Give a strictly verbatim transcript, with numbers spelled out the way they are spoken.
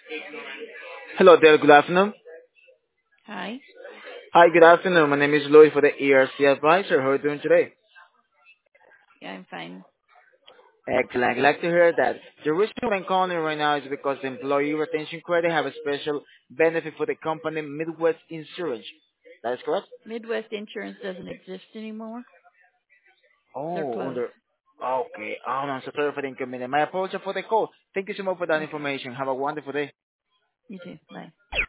Hello there, good afternoon. Hi. Hi, good afternoon. My name is Louis for the E R C Advisor. How are you doing today? Yeah, I'm fine. Excellent. I'd like to hear that. The reason why I'm calling right now is because the employee retention credit have a special benefit for the company Midwest Insurance. That is correct? Midwest Insurance doesn't exist anymore. They're Oh, closed. under. Okay. Oh, no, I'm so sorry for the inconvenience. My apologies for the call. Thank you so much for that Okay. information. Have a wonderful day. You too. Bye.